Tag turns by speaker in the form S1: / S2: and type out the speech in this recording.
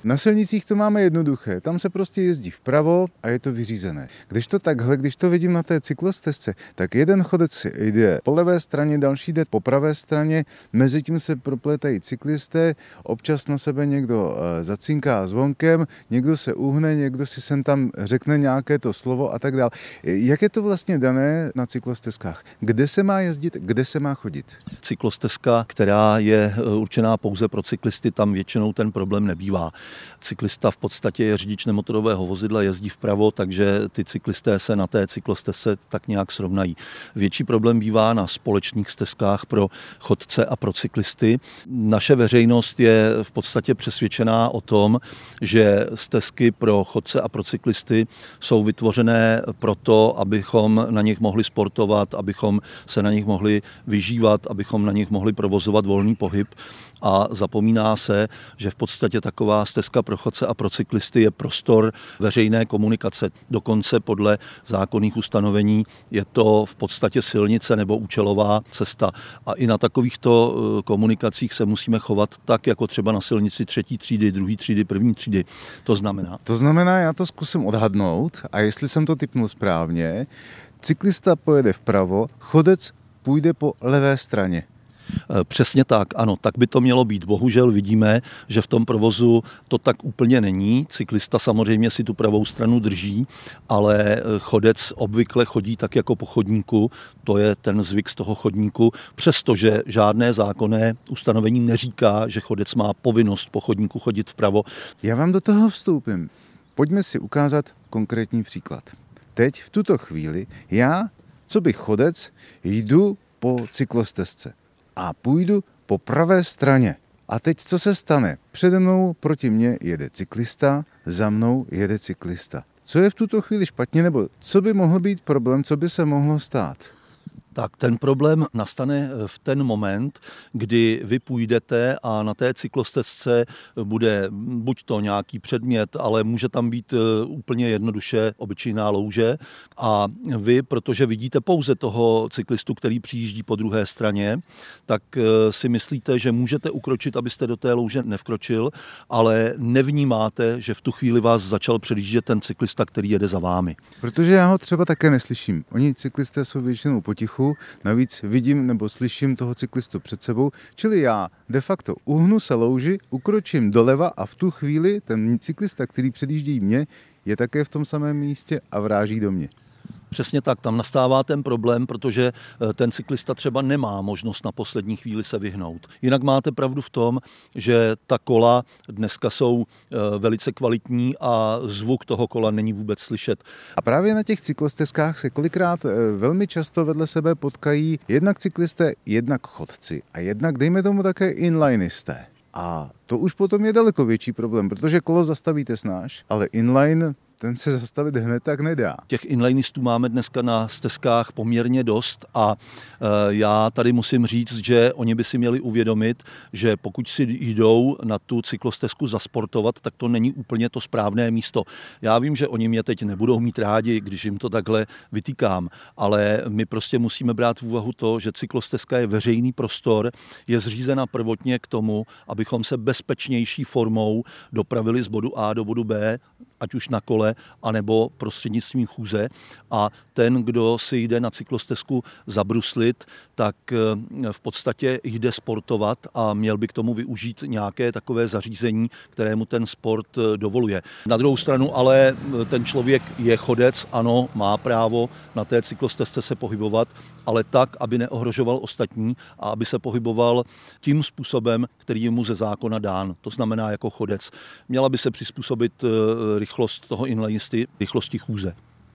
S1: Na silnicích to máme jednoduché, tam se prostě jezdí vpravo a je to vyřízené. Když to vidím na té cyklostezce, tak jeden chodec jde po levé straně, další jde po pravé straně, mezi tím se proplétají cyklisté, občas na sebe někdo zacinká zvonkem, někdo se uhne, někdo si sem tam řekne nějaké to slovo a tak dále. Jak je to vlastně dané na cyklostezkách? Kde se má jezdit, kde se má chodit?
S2: Cyklostezka, která je určená pouze pro cyklisty, tam většinou ten problém nebývá. Cyklista v podstatě je řidič nemotorového vozidla, jezdí vpravo, takže ty cyklisté se na té cyklostezce tak nějak srovnají. Větší problém bývá na společných stezkách pro chodce a pro cyklisty. Naše veřejnost je v podstatě přesvědčená o tom, že stezky pro chodce a pro cyklisty jsou vytvořené proto, abychom na nich mohli sportovat, abychom se na nich mohli vyžívat, abychom na nich mohli provozovat volný pohyb. A zapomíná se, že v podstatě taková stezka pro chodce a pro cyklisty je prostor veřejné komunikace. Dokonce podle zákonných ustanovení je to v podstatě silnice nebo účelová cesta. A i na takovýchto komunikacích se musíme chovat tak, jako třeba na silnici 3. třídy, 2. třídy, 1. třídy. To znamená,
S1: já to zkusím odhadnout a jestli jsem to tipnul správně, cyklista pojede vpravo, chodec půjde po levé straně.
S2: Přesně tak, ano, tak by to mělo být. Bohužel vidíme, že v tom provozu to tak úplně není. Cyklista samozřejmě si tu pravou stranu drží, ale chodec obvykle chodí tak jako po chodníku, to je ten zvyk z toho chodníku, přestože žádné zákonné ustanovení neříká, že chodec má povinnost po chodníku chodit vpravo.
S1: Já vám do toho vstoupím. Pojďme si ukázat konkrétní příklad. Teď v tuto chvíli já, co bych chodec, jdu po cyklostezce a půjdu po pravé straně. A teď co se stane? Přede mnou proti mně jede cyklista, za mnou jede cyklista. Co je v tuto chvíli špatně, nebo co by mohl být problém, co by se mohlo stát?
S2: Tak ten problém nastane v ten moment, kdy vy půjdete a na té cyklostezce bude buď to nějaký předmět, ale může tam být úplně jednoduše obyčejná louže a vy, protože vidíte pouze toho cyklistu, který přijíždí po druhé straně, tak si myslíte, že můžete ukročit, abyste do té louže nevkročil, ale nevnímáte, že v tu chvíli vás začal předjíždět ten cyklista, který jede za vámi.
S1: Protože já ho třeba také neslyším. Oni cyklisté jsou většinou potichu, navíc vidím nebo slyším toho cyklistu před sebou, čili já de facto uhnu se louži, ukročím doleva a v tu chvíli ten cyklista, který předjíždí mě, je také v tom samém místě a vráží do mě.
S2: Přesně tak, tam nastává ten problém, protože ten cyklista třeba nemá možnost na poslední chvíli se vyhnout. Jinak máte pravdu v tom, že ta kola dneska jsou velice kvalitní a zvuk toho kola není vůbec slyšet.
S1: A právě na těch cyklostezkách se kolikrát velmi často vedle sebe potkají jednak cyklisté, jednak chodci a jednak, dejme tomu, také inlinisté. A to už potom je daleko větší problém, protože kolo zastavíte snáš, ale inline ten se zastavit hned tak nedá.
S2: Těch inlinistů máme dneska na stezkách poměrně dost a já tady musím říct, že oni by si měli uvědomit, že pokud si jdou na tu cyklostezku zasportovat, tak to není úplně to správné místo. Já vím, že oni mě teď nebudou mít rádi, když jim to takhle vytýkám, ale my prostě musíme brát v úvahu to, že cyklostezka je veřejný prostor, je zřízena prvotně k tomu, abychom se bezpečnější formou dopravili z bodu A do bodu B, ať už na kole, anebo prostřednictvím chůze. A ten, kdo si jde na cyklostezku zabruslit, tak v podstatě jde sportovat a měl by k tomu využít nějaké takové zařízení, které mu ten sport dovoluje. Na druhou stranu ale ten člověk je chodec, ano, má právo na té cyklostezce se pohybovat, ale tak, aby neohrožoval ostatní a aby se pohyboval tím způsobem, který je mu ze zákona dán. To znamená jako chodec. Měla by se přizpůsobit rychlost toho inlinisty rychlosti chůze.